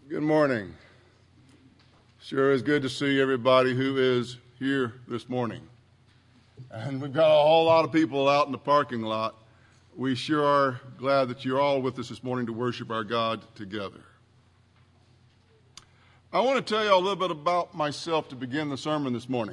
Good morning. Sure is good to see everybody who is here this morning. And we've got a whole lot of people out in the parking lot. We sure are glad that you're all with us this morning to worship our God together. I want to tell you a little bit about myself to begin the sermon this morning.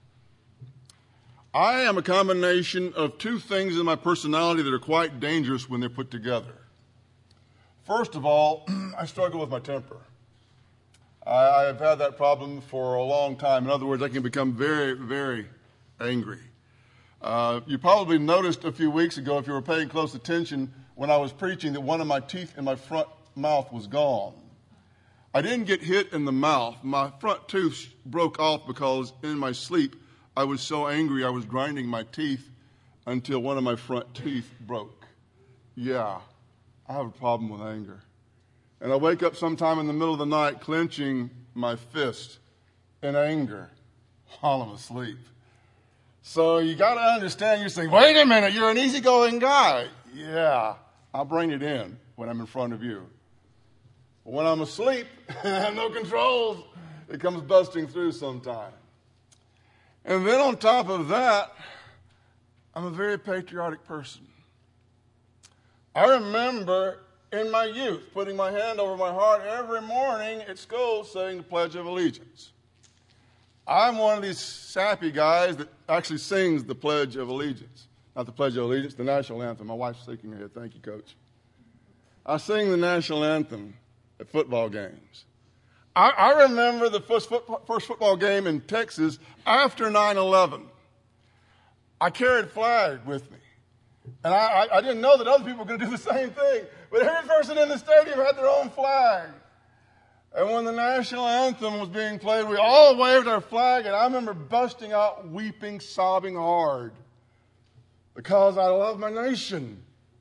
I am a combination of two things in my personality that are quite dangerous when they're put together. First of all, I struggle with my temper. I've had that problem for a long time. In other words, I can become very, very angry. You probably noticed a few weeks ago, if you were paying close attention, when I was preaching, that one of my teeth in my front mouth was gone. I didn't get hit in the mouth. My front tooth broke off because in my sleep, I was so angry I was grinding my teeth until one of my front teeth broke. Yeah, I have a problem with anger. And I wake up sometime in the middle of the night clenching my fist in anger while I'm asleep. So you got to understand, you're saying, wait a minute, you're an easygoing guy. Yeah, I'll bring it in when I'm in front of you. But when I'm asleep and I have no controls, it comes busting through sometime. And then on top of that, I'm a very patriotic person. I remember in my youth putting my hand over my heart every morning at school saying the Pledge of Allegiance. I'm one of these sappy guys that actually sings the Pledge of Allegiance. Not the Pledge of Allegiance, the national anthem. My wife's shaking her head. Thank you, Coach. I sing the national anthem at football games. I remember the first football game in Texas after 9/11. I carried flag with me. And I didn't know that other people were going to do the same thing. But every person in the stadium had their own flag. And when the national anthem was being played, we all waved our flag. And I remember busting out weeping, sobbing hard. Because I love my nation.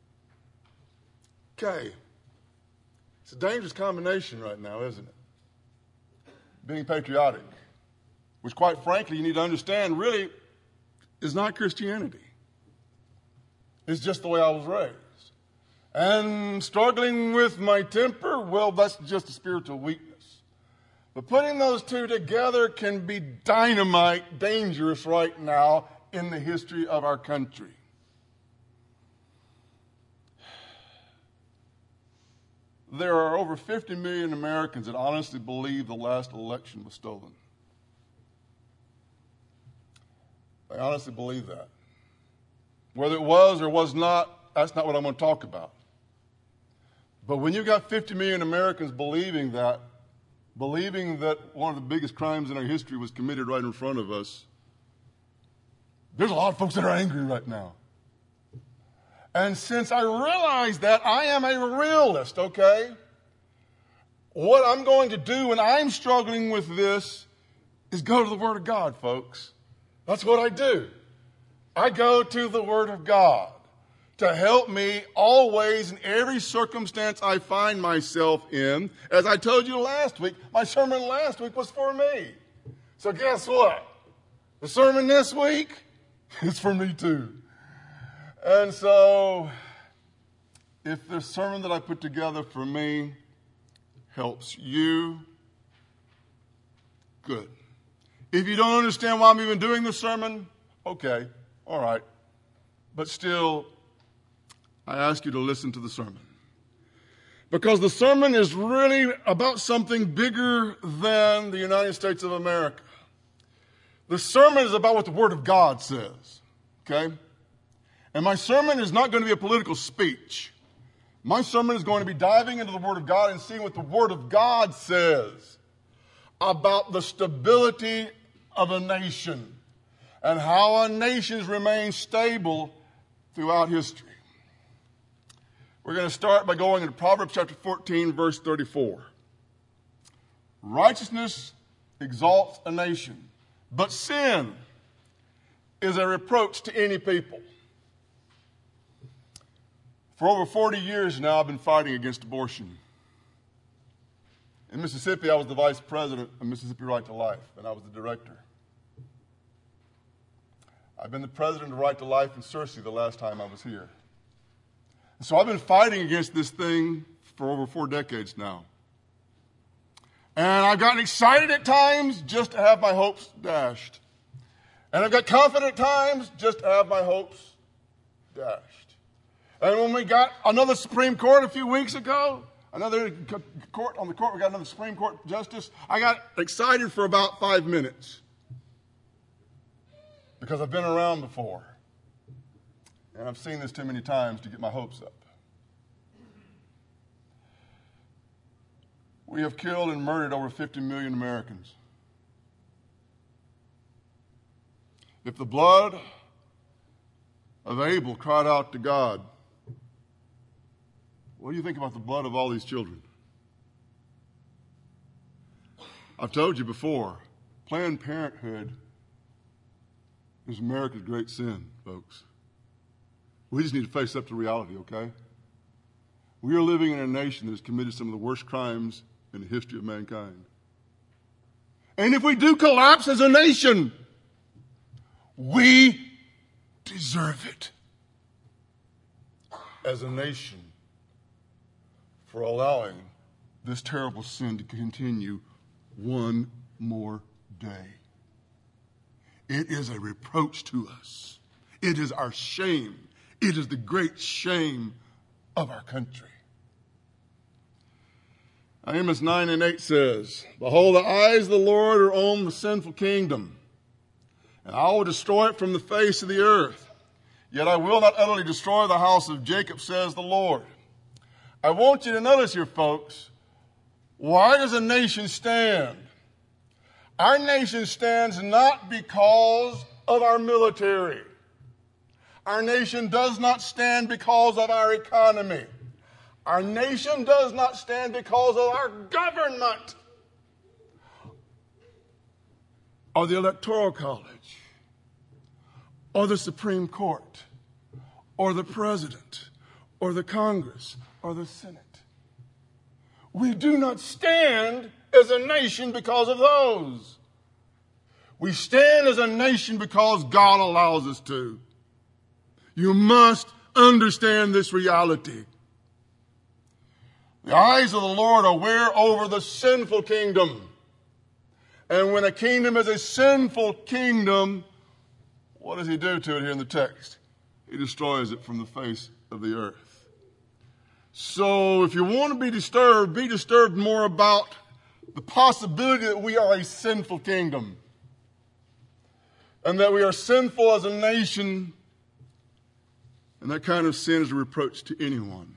Okay. It's a dangerous combination right now, isn't it? Being patriotic. Which, quite frankly, you need to understand really is not Christianity. It's just the way I was raised. And struggling with my temper, well, that's just a spiritual weakness. But putting those two together can be dynamite dangerous right now in the history of our country. There are over 50 million Americans that honestly believe the last election was stolen. They honestly believe that. Whether it was or was not, that's not what I'm going to talk about. But when you've got 50 million Americans believing that one of the biggest crimes in our history was committed right in front of us, there's a lot of folks that are angry right now. And since I realize that, I am a realist, okay? What I'm going to do when I'm struggling with this is go to the Word of God, folks. That's what I do. I go to the Word of God to help me always in every circumstance I find myself in. As I told you last week, my sermon last week was for me. So guess what? The sermon this week is for me too. And so if the sermon that I put together for me helps you, good. If you don't understand why I'm even doing the sermon, okay. All right. But still, I ask you to listen to the sermon. Because the sermon is really about something bigger than the United States of America. The sermon is about what the Word of God says. Okay? And my sermon is not going to be a political speech. My sermon is going to be diving into the Word of God and seeing what the Word of God says about the stability of a nation. And how our nations remain stable throughout history. We're going to start by going into Proverbs chapter 14, verse 34. Righteousness exalts a nation, but sin is a reproach to any people. For over 40 years now, I've been fighting against abortion. In Mississippi, I was the vice president of Mississippi Right to Life, and I was the director. I've been the president of Right to Life in Searcy the last time I was here. And so I've been fighting against this thing for over 4 decades now. And I've gotten excited at times just to have my hopes dashed. And I've got confident at times just to have my hopes dashed. And when we got another Supreme Court a few weeks ago, we got another Supreme Court justice, I got excited for about 5 minutes. Because I've been around before. And I've seen this too many times to get my hopes up. We have killed and murdered over 50 million Americans. If the blood of Abel cried out to God, what do you think about the blood of all these children? I've told you before, Planned Parenthood is America's great sin, folks. We just need to face up to reality, okay? We are living in a nation that has committed some of the worst crimes in the history of mankind. And if we do collapse as a nation, we deserve it as a nation for allowing this terrible sin to continue one more day. It is a reproach to us. It is our shame. It is the great shame of our country. Amos 9:8 says, "Behold, the eyes of the Lord are on the sinful kingdom, and I will destroy it from the face of the earth. Yet I will not utterly destroy the house of Jacob, says the Lord." I want you to notice here, folks, why does a nation stand? Our nation stands not because of our military. Our nation does not stand because of our economy. Our nation does not stand because of our government or the Electoral College or the Supreme Court or the President or the Congress or the Senate. We do not stand as a nation because of those. We stand as a nation because God allows us to. You must understand this reality. The eyes of the Lord are where over the sinful kingdom. And when a kingdom is a sinful kingdom, what does he do to it here in the text? He destroys it from the face of the earth. So if you want to be disturbed more about the possibility that we are a sinful kingdom and that we are sinful as a nation, and that kind of sin is a reproach to anyone.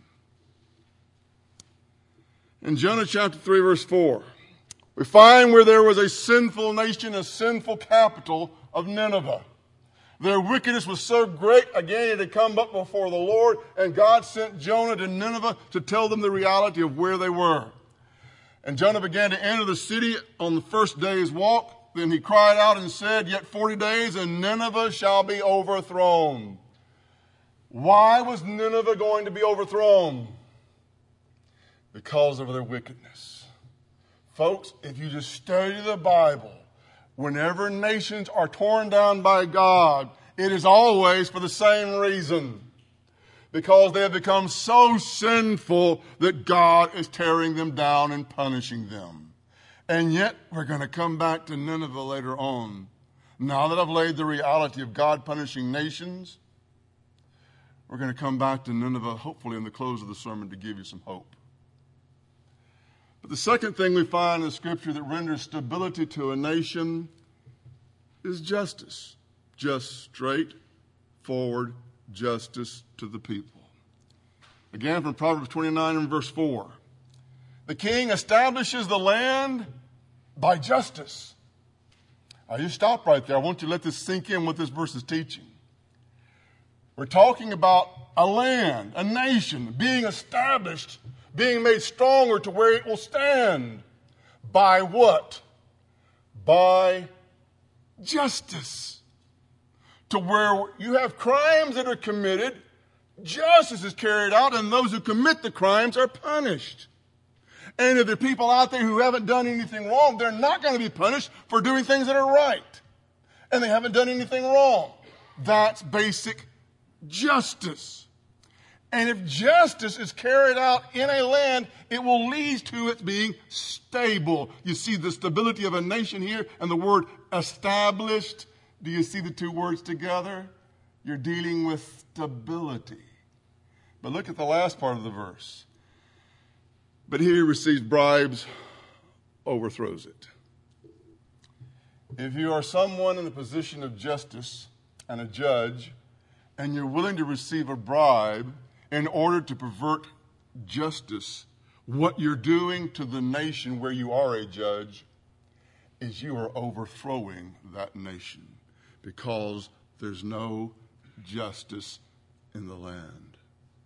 In Jonah chapter 3, verse 4, we find where there was a sinful nation, a sinful capital of Nineveh. Their wickedness was so great, again, it had come up before the Lord, and God sent Jonah to Nineveh to tell them the reality of where they were. And Jonah began to enter the city on the first day's walk. Then he cried out and said, "Yet 40 days, and Nineveh shall be overthrown." Why was Nineveh going to be overthrown? Because of their wickedness. Folks, if you just study the Bible, whenever nations are torn down by God, it is always for the same reason. Because they have become so sinful that God is tearing them down and punishing them. And yet, we're going to come back to Nineveh later on. Now that I've laid the reality of God punishing nations, we're going to come back to Nineveh, hopefully in the close of the sermon, to give you some hope. But the second thing we find in the Scripture that renders stability to a nation is justice. Just straightforward justice to the people. Again, from Proverbs 29 and verse 4. The king establishes the land by justice. Now, you stop right there. I want you to let this sink in what this verse is teaching. We're talking about a land, a nation being established, being made stronger to where it will stand. By what? By justice. To where you have crimes that are committed, justice is carried out, and those who commit the crimes are punished. And if there are people out there who haven't done anything wrong, they're not going to be punished for doing things that are right. And they haven't done anything wrong. That's basic justice. And if justice is carried out in a land, it will lead to it being stable. You see the stability of a nation here and the word established. Do you see the two words together? You're dealing with stability. But look at the last part of the verse. But he who receives bribes overthrows it. If you are someone in the position of justice and a judge, and you're willing to receive a bribe in order to pervert justice, what you're doing to the nation where you are a judge is you are overthrowing that nation because there's no justice in the land.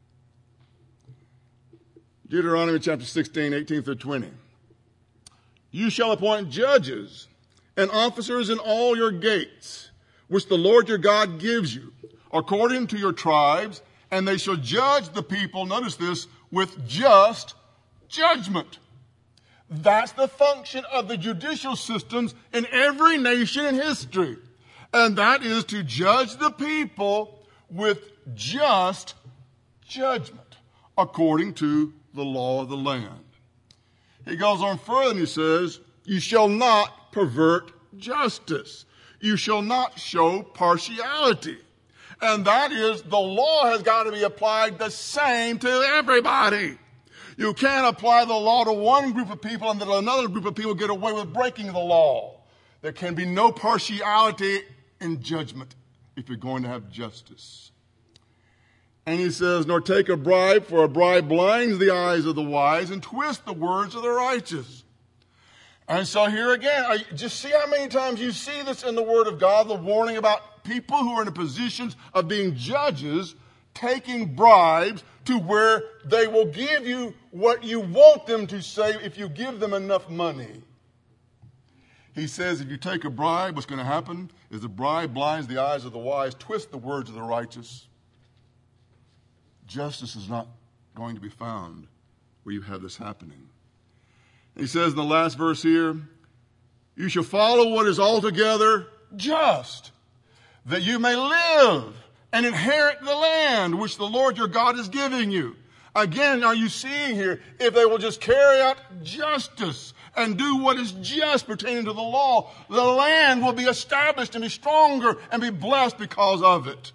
Deuteronomy chapter 16, 18 through 20. You shall appoint judges and officers in all your gates, which the Lord your God gives you, according to your tribes, and they shall judge the people, notice this, with just judgment. That's the function of the judicial systems in every nation in history. And that is to judge the people with just judgment, according to the law of the land. He goes on further and he says, you shall not pervert justice. You shall not show partiality. And that is, the law has got to be applied the same to everybody. You can't apply the law to one group of people and then another group of people get away with breaking the law. There can be no partiality in judgment if you're going to have justice. And he says, nor take a bribe, for a bribe blinds the eyes of the wise and twists the words of the righteous. And so here again, just see how many times you see this in the Word of God, the warning about people who are in the positions of being judges, taking bribes to where they will give you what you want them to say if you give them enough money. He says if you take a bribe, what's going to happen is the bribe blinds the eyes of the wise, twists the words of the righteous. Justice is not going to be found where you have this happening. He says in the last verse here, you shall follow what is altogether just, that you may live and inherit the land which the Lord your God is giving you. Again, are you seeing here, if they will just carry out justice and do what is just pertaining to the law, the land will be established and be stronger and be blessed because of it.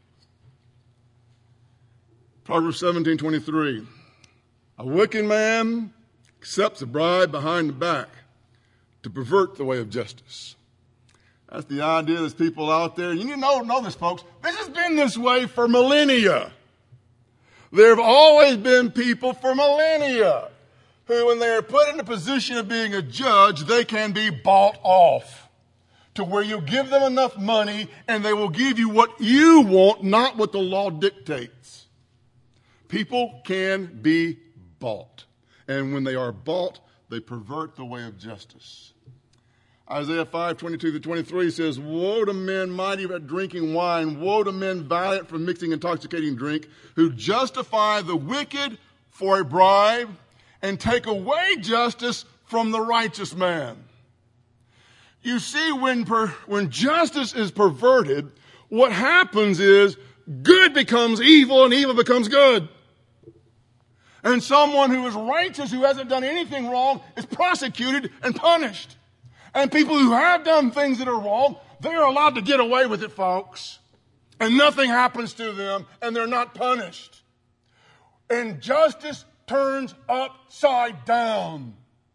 Proverbs 17:23. A wicked man accepts a bribe behind the back to pervert the way of justice. That's the idea. There's people out there. You need to know this, folks. This has been this way for millennia. There have always been people for millennia who, when they are put in a position of being a judge, they can be bought off to where you give them enough money and they will give you what you want, not what the law dictates. People can be bought. And when they are bought, they pervert the way of justice. Isaiah 5:22-23 says, woe to men mighty at drinking wine, woe to men valiant for mixing intoxicating drink, who justify the wicked for a bribe and take away justice from the righteous man. You see, when justice is perverted, what happens is good becomes evil and evil becomes good. And someone who is righteous, who hasn't done anything wrong, is prosecuted and punished. And people who have done things that are wrong, they are allowed to get away with it, folks. And nothing happens to them, and they're not punished. And justice turns upside down.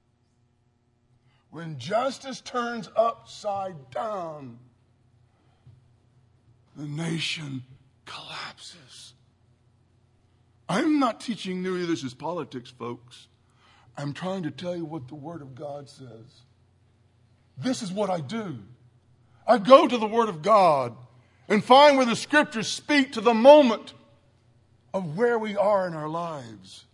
When justice turns upside down, the nation collapses. I'm not teaching you this is politics, folks. I'm trying to tell you what the Word of God says. This is what I do. I go to the Word of God and find where the Scriptures speak to the moment of where we are in our lives.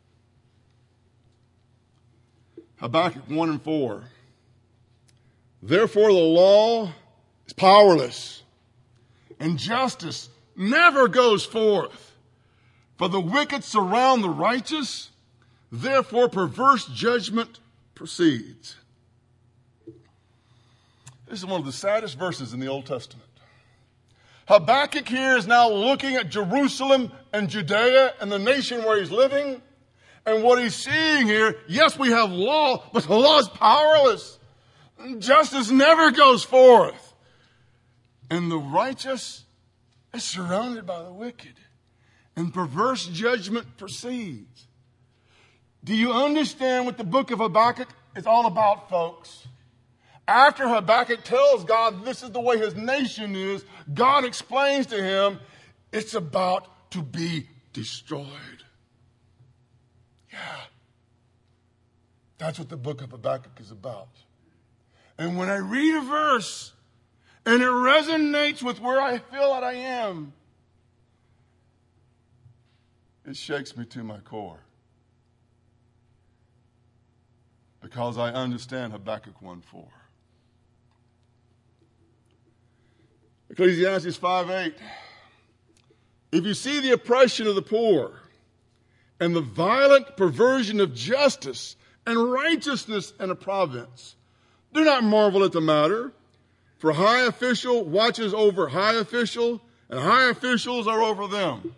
Habakkuk 1:4. Therefore the law is powerless, and justice never goes forth. For the wicked surround the righteous, therefore perverse judgment proceeds. This is one of the saddest verses in the Old Testament. Habakkuk here is now looking at Jerusalem and Judea and the nation where he's living. And what he's seeing here, yes, we have law, but the law is powerless. Justice never goes forth. And the righteous is surrounded by the wicked. And perverse judgment proceeds. Do you understand what the book of Habakkuk is all about, folks? After Habakkuk tells God this is the way his nation is, God explains to him it's about to be destroyed. Yeah. That's what the book of Habakkuk is about. And when I read a verse and it resonates with where I feel that I am, it shakes me to my core. Because I understand Habakkuk 1:4. Ecclesiastes 5:8. If you see the oppression of the poor and the violent perversion of justice and righteousness in a province, do not marvel at the matter, for high official watches over high official, and high officials are over them.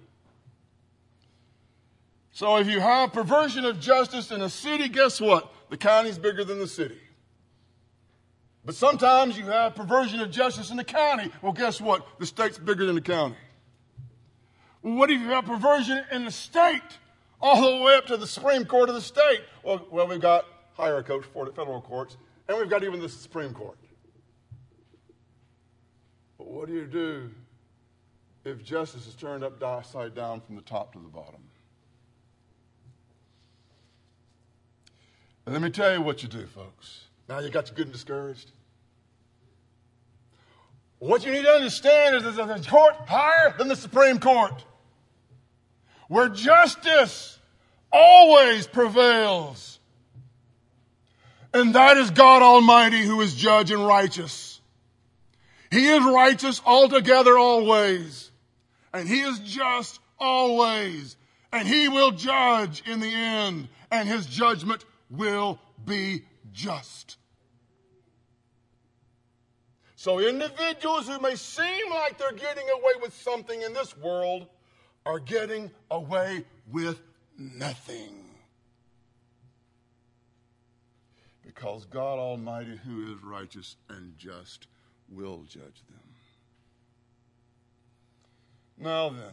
So if you have perversion of justice in a city, guess what? The county's bigger than the city. But sometimes you have perversion of justice in the county. Well, guess what? The state's bigger than the county. Well, what if you have perversion in the state all the way up to the Supreme Court of the state? Well, we've got higher courts, federal courts, and we've got even the Supreme Court. But what do you do if justice is turned upside down from the top to the bottom? And let me tell you what you do, folks. Now you got you good and discouraged. What you need to understand is there's a court higher than the Supreme Court, where justice always prevails. And that is God Almighty, who is judge and righteous. He is righteous altogether always. And he is just always. And he will judge in the end. And his judgment will be just. So individuals who may seem like they're getting away with something in this world are getting away with nothing. Because God Almighty, who is righteous and just, will judge them. Now then,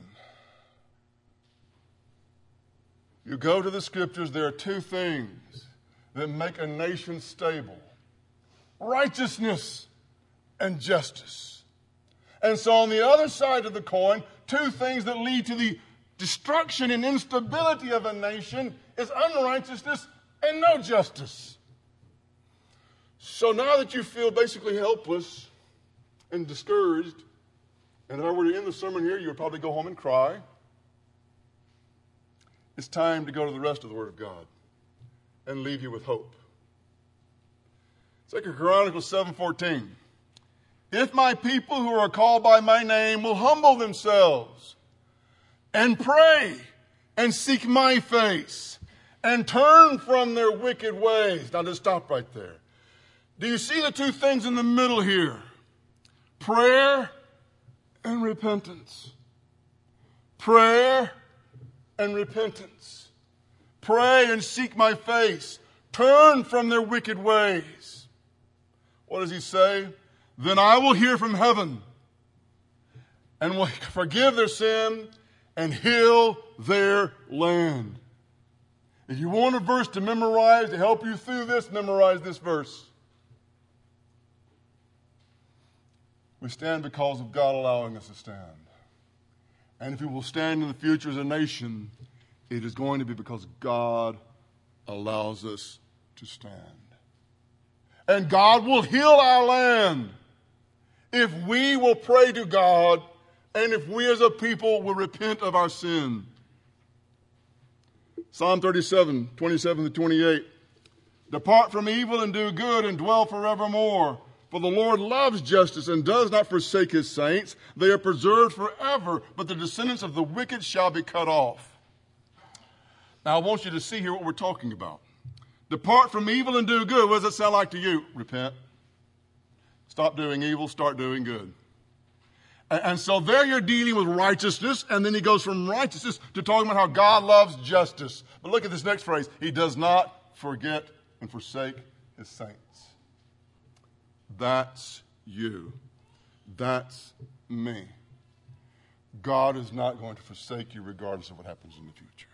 you go to the scriptures, there are two things that make a nation stable: righteousness and justice. And so on the other side of the coin, two things that lead to the destruction and instability of a nation is unrighteousness and no justice. So now that you feel basically helpless and discouraged, and if I were to end the sermon here, you would probably go home and cry. It's time to go to the rest of the Word of God and leave you with hope. 2 Chronicles 7:14. If my people who are called by my name will humble themselves and pray and seek my face and turn from their wicked ways. Now just stop right there. Do you see the two things in the middle here? Prayer and repentance. Prayer and repentance. Pray and seek my face. Turn from their wicked ways. What does he say? Then I will hear from heaven and will forgive their sin and heal their land. If you want a verse to memorize to help you through this, memorize this verse. We stand because of God allowing us to stand. And if we will stand in the future as a nation, it is going to be because God allows us to stand. And God will heal our land if we will pray to God and if we as a people will repent of our sin. Psalm 37, 27-28. Depart from evil and do good and dwell forevermore. For the Lord loves justice and does not forsake his saints. They are preserved forever, but the descendants of the wicked shall be cut off. Now I want you to see here what we're talking about. Depart from evil and do good. What does that sound like to you? Repent. Stop doing evil, start doing good. And so there you're dealing with righteousness, and then he goes from righteousness to talking about how God loves justice. But look at this next phrase. He does not forget and forsake his saints. That's you. That's me. God is not going to forsake you regardless of what happens in the future.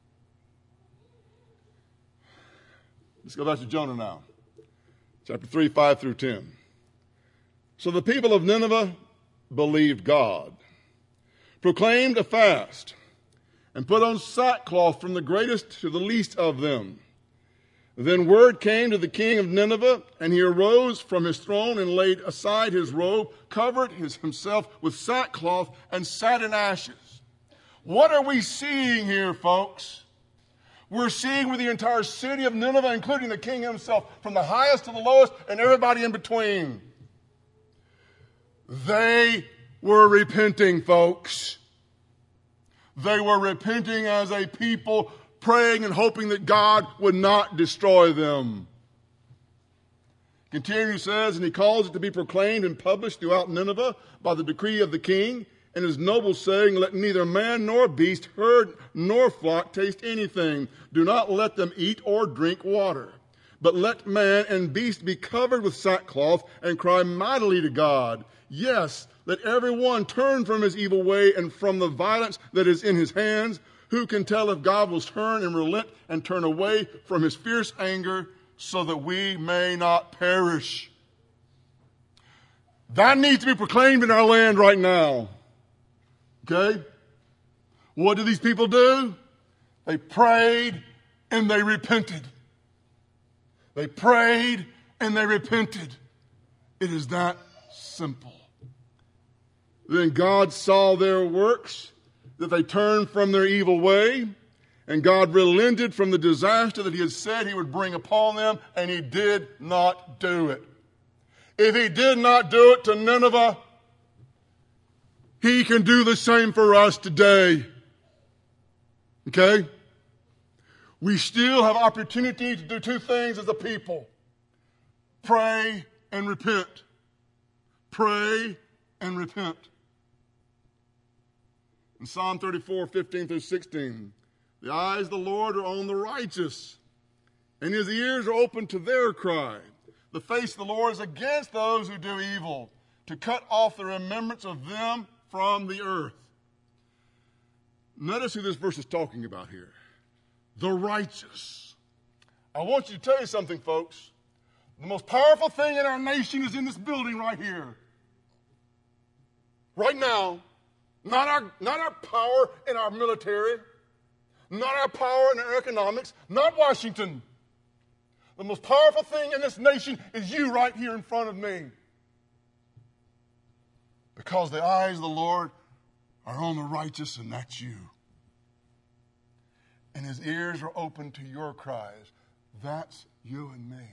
Let's go back to Jonah now. Chapter 3, 5 through 10. So the people of Nineveh believed God, proclaimed a fast, and put on sackcloth from the greatest to the least of them. Then word came to the king of Nineveh, and he arose from his throne and laid aside his robe, covered himself with sackcloth, and sat in ashes. What are we seeing here, folks? We're seeing with the entire city of Nineveh, including the king himself, from the highest to the lowest, and everybody in between. They were repenting, folks. They were repenting as a people, praying and hoping that God would not destroy them. Continuing says, and he caused it to be proclaimed and published throughout Nineveh by the decree of the king and his nobles, saying, let neither man nor beast, herd nor flock taste anything. Do not let them eat or drink water. But let man and beast be covered with sackcloth and cry mightily to God. Yes, let every one turn from his evil way and from the violence that is in his hands. Who can tell if God will turn and relent and turn away from his fierce anger so that we may not perish? That needs to be proclaimed in our land right now. Okay? What did these people do? They prayed and they repented. They prayed and they repented. It is that simple. Then God saw their works, that they turned from their evil way, and God relented from the disaster that he had said he would bring upon them, and he did not do it. If he did not do it to Nineveh, he can do the same for us today. Okay? We still have opportunity to do two things as a people. Pray and repent. Pray and repent. In Psalm 34, 15 through 16, the eyes of the Lord are on the righteous, and his ears are open to their cry. The face of the Lord is against those who do evil, to cut off the remembrance of them from the earth. Notice who this verse is talking about here. The righteous. I want you to tell you something, folks. The most powerful thing in our nation is in this building right here. Right now. Not our power in our military, not our power in our economics, not Washington. The most powerful thing in this nation is you right here in front of me. Because the eyes of the Lord are on the righteous, and that's you. And his ears are open to your cries. That's you and me.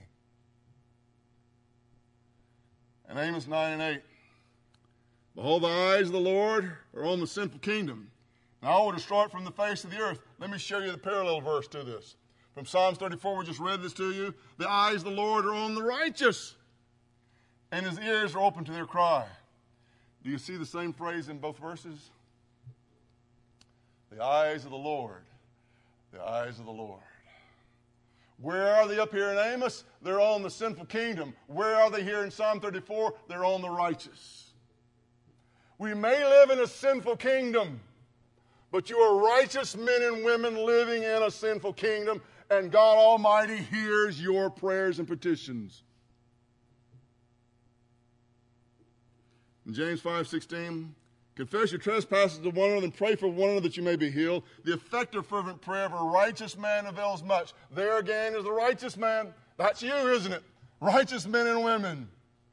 And Amos 9 and 8. Behold, the eyes of the Lord are on the sinful kingdom, and I will destroy it from the face of the earth. Let me show you the parallel verse to this. From Psalms 34, we just read this to you. The eyes of the Lord are on the righteous, and his ears are open to their cry. Do you see the same phrase in both verses? The eyes of the Lord. The eyes of the Lord. Where are they up here in Amos? They're on the sinful kingdom. Where are they here in Psalm 34? They're on the righteous. We may live in a sinful kingdom, but you are righteous men and women living in a sinful kingdom, and God Almighty hears your prayers and petitions. In James 5:16, confess your trespasses to one another and pray for one another that you may be healed. The effective fervent prayer of a righteous man avails much. There again is the righteous man. That's you, isn't it? Righteous men and women.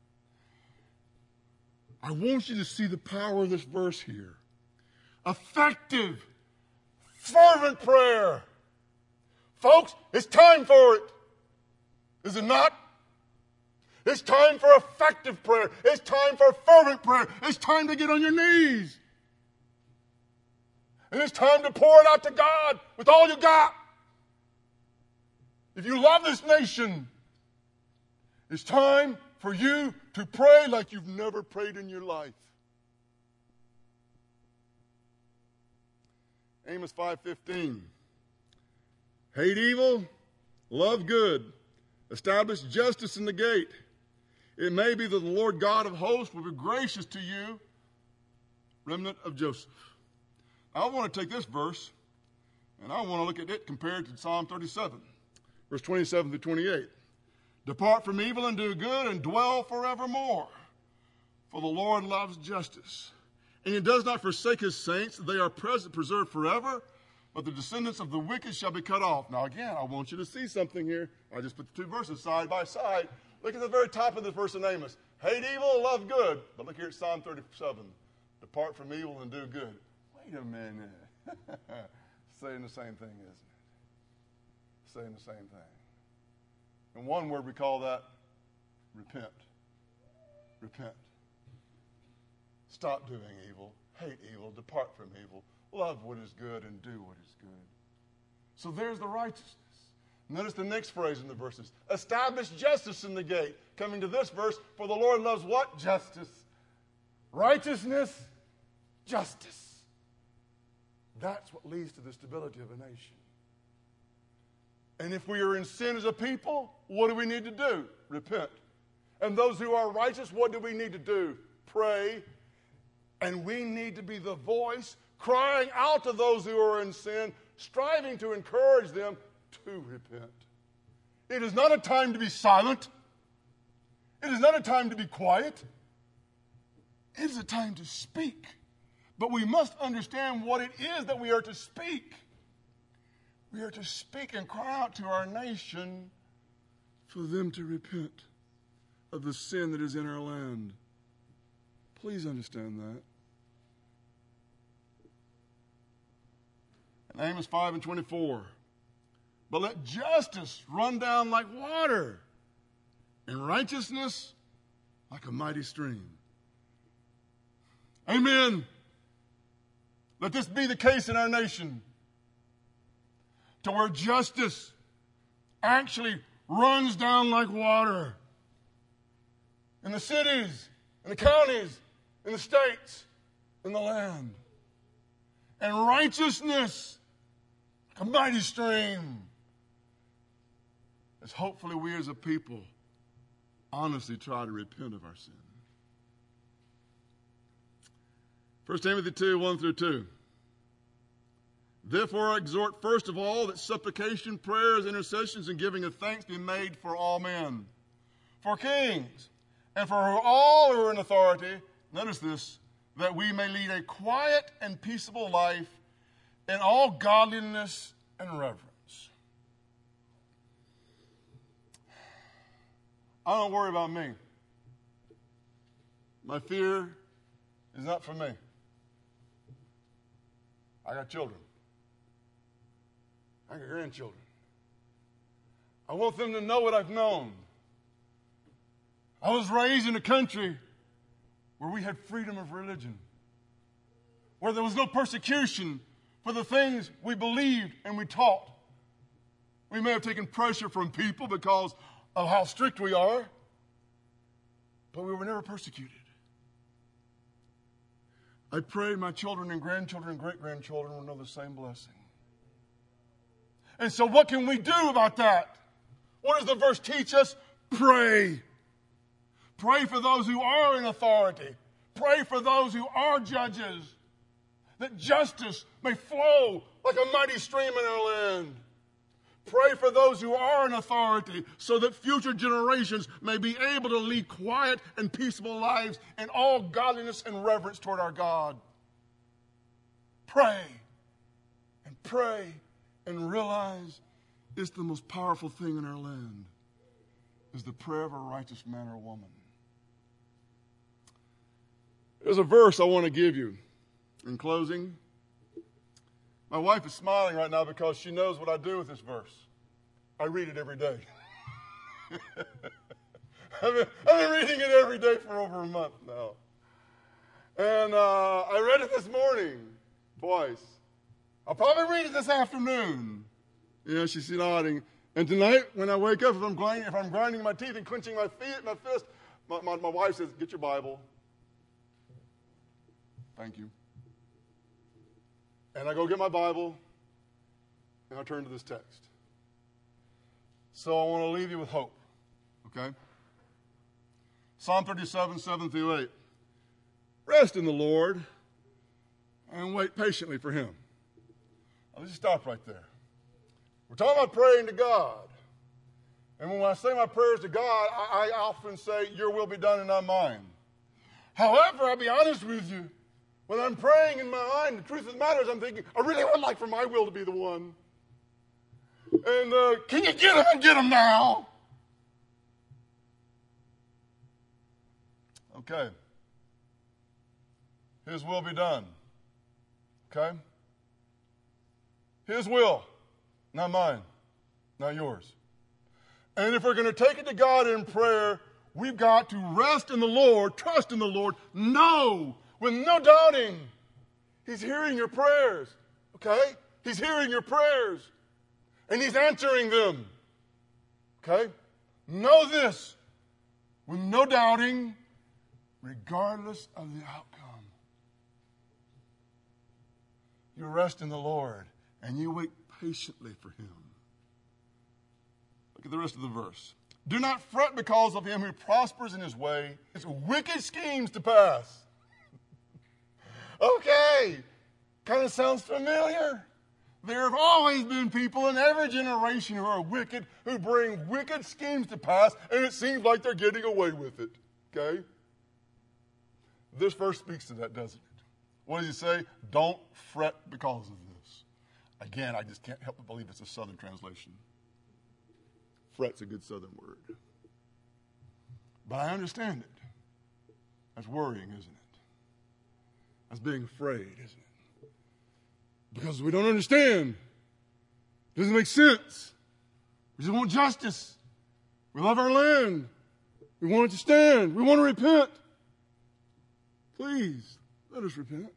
I want you to see the power of this verse here. Effective, fervent prayer. Folks, it's time for it. Is it not? It's time for effective prayer. It's time for fervent prayer. It's time to get on your knees. And it's time to pour it out to God with all you got. If you love this nation, it's time for you to pray like you've never prayed in your life. Amos 5:15. Hate evil, love good, establish justice in the gate. It may be that the Lord God of hosts will be gracious to you, remnant of Joseph. Now, I want to take this verse, and I want to look at it compared to Psalm 37, verse 27 through 28. Depart from evil and do good, and dwell forevermore. For the Lord loves justice, and he does not forsake his saints. They are preserved forever, but the descendants of the wicked shall be cut off. Now again, I want you to see something here. I just put the two verses side by side. Look at the very top of this verse in Amos. Hate evil, love good. But look here at Psalm 37. Depart from evil and do good. Wait a minute. Saying the same thing, isn't it? Saying the same thing. In one word, we call that repent. Repent. Stop doing evil. Hate evil. Depart from evil. Love what is good and do what is good. So there's the righteousness. Notice the next phrase in the verses. Establish justice in the gate. Coming to this verse, for the Lord loves what? Justice. Righteousness, justice. That's what leads to the stability of a nation. And if we are in sin as a people, what do we need to do? Repent. And those who are righteous, what do we need to do? Pray. And we need to be the voice crying out to those who are in sin, striving to encourage them to repent. It is not a time to be silent. It is not a time to be quiet. It is a time to speak. But we must understand what it is that we are to speak. We are to speak and cry out to our nation for them to repent of the sin that is in our land. Please understand that. In Amos 5:24, but let justice run down like water, and righteousness like a mighty stream. Amen. Let this be the case in our nation, to where justice actually runs down like water in the cities, in the counties, in the states, in the land. And righteousness, like a mighty stream, as hopefully we as a people honestly try to repent of our sin. 1 Timothy 2:1-2. Therefore I exhort first of all that supplication, prayers, intercessions, and giving of thanks be made for all men, for kings, and for all who are in authority. Notice this, that we may lead a quiet and peaceable life in all godliness and reverence. I don't worry about me. My fear is not for me. I got children. I got grandchildren. I want them to know what I've known. I was raised in a country where we had freedom of religion, where there was no persecution for the things we believed and we taught. We may have taken pressure from people because of how strict we are, but we were never persecuted. I pray my children and grandchildren and great-grandchildren will know the same blessing. And so what can we do about that? What does the verse teach us? Pray. Pray for those who are in authority. Pray for those who are judges, that justice may flow like a mighty stream in our land. Pray for those who are in authority so that future generations may be able to lead quiet and peaceable lives in all godliness and reverence toward our God. Pray and pray and realize it's the most powerful thing in our land is the prayer of a righteous man or woman. There's a verse I want to give you in closing. My wife is smiling right now because she knows what I do with this verse. I read it every day. I've been reading it every day for over a month now. And I read it this morning twice. I'll probably read it this afternoon. Yeah, she's nodding. And tonight, when I wake up, if I'm grinding my teeth and clenching my fist, my wife says, "Get your Bible." Thank you. And I go get my Bible, and I turn to this text. So I want to leave you with hope, okay? Psalm 37, 7 through 8. Rest in the Lord and wait patiently for him. Now, let's just stop right there. We're talking about praying to God. And when I say my prayers to God, I often say, your will be done and not mine. However, I'll be honest with you. When I'm praying in my mind, the truth of the matter is I'm thinking, I really would like for my will to be the one. And can you get him and get him now? Okay. His will be done. Okay? His will, not mine, not yours. And if we're going to take it to God in prayer, we've got to rest in the Lord, trust in the Lord, know with no doubting. He's hearing your prayers. Okay? He's hearing your prayers. And he's answering them. Okay? Know this with no doubting, regardless of the outcome. You rest in the Lord and you wait patiently for him. Look at the rest of the verse. Do not fret because of him who prospers in his way. It's wicked schemes to pass. Okay. Kind of sounds familiar. There have always been people in every generation who are wicked, who bring wicked schemes to pass, and it seems like they're getting away with it. Okay? This verse speaks to that, doesn't it? What does he say? Don't fret because of this. Again, I just can't help but believe it's a Southern translation. Fret's a good Southern word. But I understand it. That's worrying, isn't it? That's being afraid, isn't it? Because we don't understand. It doesn't make sense. We just want justice. We love our land. We want it to stand. We want to repent. Please, let us repent.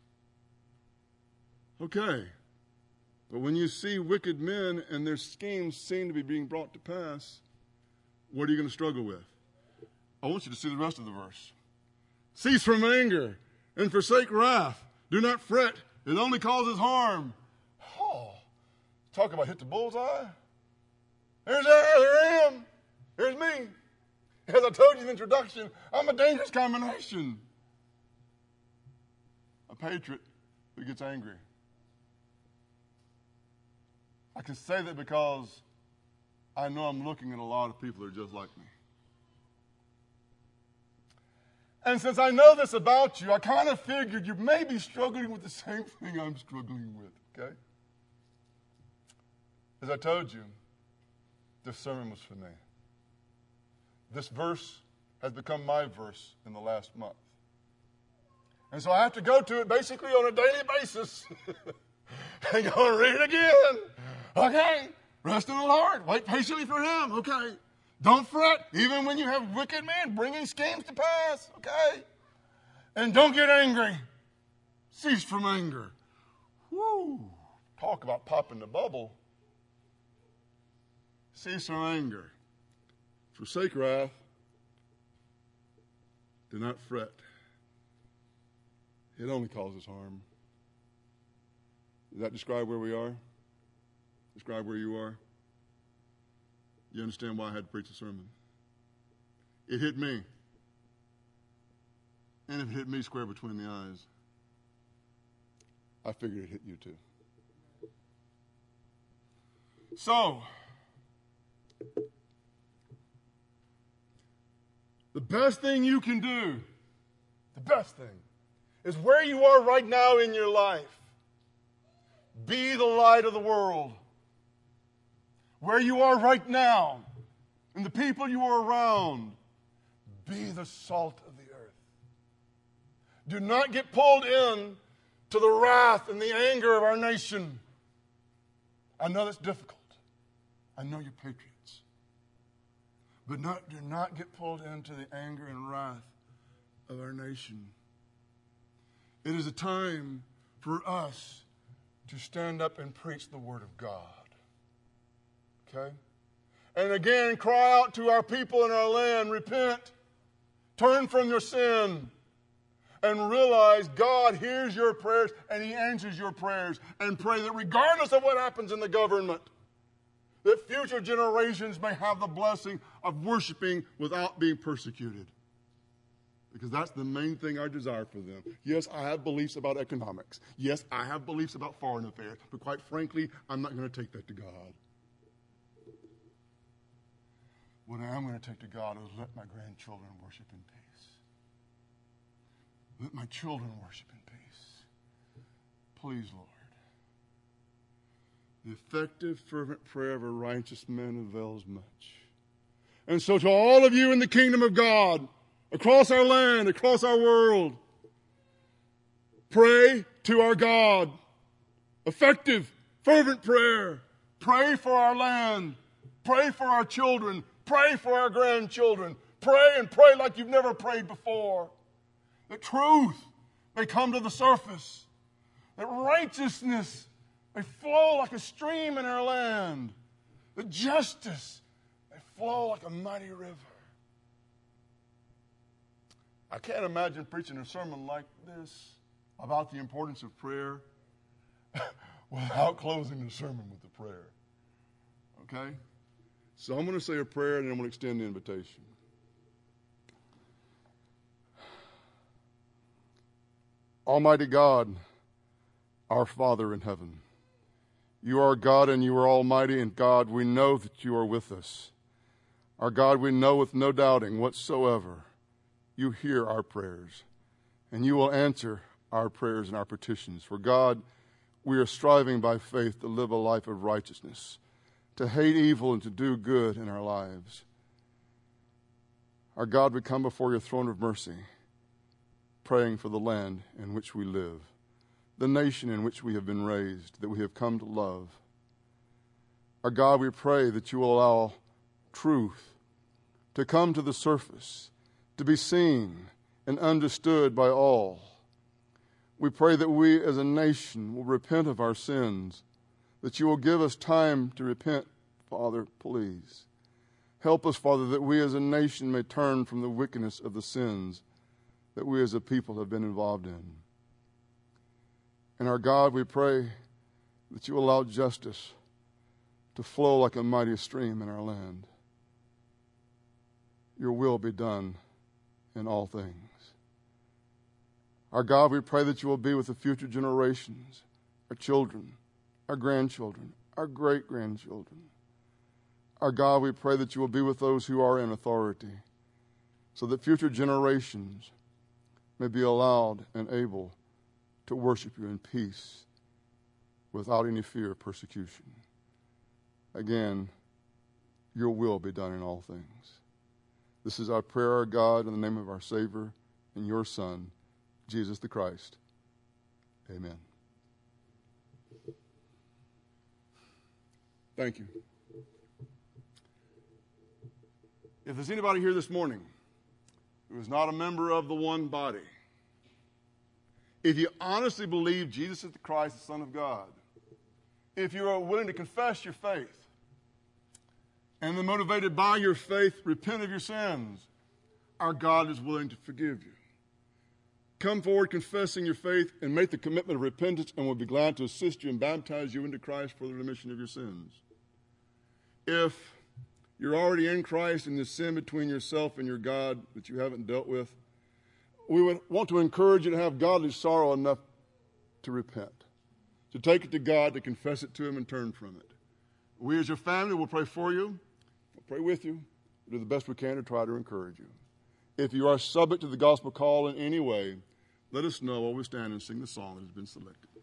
Okay. But when you see wicked men and their schemes seem to be being brought to pass, what are you going to struggle with? I want you to see the rest of the verse. Cease from anger and forsake wrath. Do not fret. It only causes harm. Oh, talk about hit the bullseye. There I am. Here's me. As I told you in the introduction, I'm a dangerous combination. A patriot who gets angry. I can say that because I know I'm looking at a lot of people who are just like me. And since I know this about you, I kind of figured you may be struggling with the same thing I'm struggling with, okay? As I told you, this sermon was for me. This verse has become my verse in the last month. And so I have to go to it basically on a daily basis and go and read it again. Okay, rest in the Lord. Wait patiently for him. Okay. Don't fret, even when you have wicked men bringing schemes to pass. Okay. And don't get angry. Cease from anger. Woo. Talk about popping the bubble. Cease from anger. Forsake wrath. Do not fret. It only causes harm. Does that describe where we are? Describe where you are? You understand why I had to preach a sermon? It hit me. And if it hit me square between the eyes, I figured it hit you too. So, the best thing you can do, the best thing, is where you are right now in your life. Be the light of the world. Where you are right now, and the people you are around, be the salt of the earth. Do not get pulled in to the wrath and the anger of our nation. I know that's difficult. I know you're patriots. But do not get pulled into the anger and wrath of our nation. It is a time for us to stand up and preach the Word of God. Okay? And again, cry out to our people in our land, repent, turn from your sin, and realize God hears your prayers and He answers your prayers, and pray that regardless of what happens in the government, that future generations may have the blessing of worshiping without being persecuted. Because that's the main thing I desire for them. Yes, I have beliefs about economics. Yes, I have beliefs about foreign affairs. But quite frankly, I'm not going to take that to God. What I am going to take to God is let my grandchildren worship in peace. Let my children worship in peace. Please, Lord. The effective, fervent prayer of a righteous man avails much. And so to all of you in the kingdom of God, across our land, across our world, pray to our God. Effective, fervent prayer. Pray for our land. Pray for our children. Pray for our grandchildren. Pray and pray like you've never prayed before. That truth may come to the surface. That righteousness may flow like a stream in our land. That justice may flow like a mighty river. I can't imagine preaching a sermon like this about the importance of prayer without closing the sermon with a prayer. Okay? So I'm going to say a prayer and then I'm going to extend the invitation. Almighty God, our Father in heaven, you are God and you are almighty, and God, we know that you are with us. Our God, we know with no doubting whatsoever you hear our prayers, and you will answer our prayers and our petitions. For God, we are striving by faith to live a life of righteousness, to hate evil and to do good in our lives. Our God, we come before your throne of mercy, praying for the land in which we live, the nation in which we have been raised, that we have come to love. Our God, we pray that you will allow truth to come to the surface, to be seen and understood by all. We pray that we as a nation will repent of our sins, that you will give us time to repent, Father, please. Help us, Father, that we as a nation may turn from the wickedness of the sins that we as a people have been involved in. And our God, we pray that you allow justice to flow like a mighty stream in our land. Your will be done in all things. Our God, we pray that you will be with the future generations, our children, our grandchildren, our great-grandchildren. Our God, we pray that you will be with those who are in authority, so that future generations may be allowed and able to worship you in peace without any fear of persecution. Again, your will be done in all things. This is our prayer, our God, in the name of our Savior and your Son, Jesus the Christ. Amen. Thank you. If there's anybody here this morning who is not a member of the one body, if you honestly believe Jesus is the Christ, the Son of God, if you are willing to confess your faith, and then motivated by your faith, repent of your sins, our God is willing to forgive you. Come forward confessing your faith and make the commitment of repentance, and we'll be glad to assist you and baptize you into Christ for the remission of your sins. If you're already in Christ and there's sin between yourself and your God that you haven't dealt with, we would want to encourage you to have godly sorrow enough to repent, to take it to God, to confess it to Him and turn from it. We as your family will pray for you, we'll pray with you, we'll do the best we can to try to encourage you. If you are subject to the gospel call in any way, let us know while we stand and sing the song that has been selected.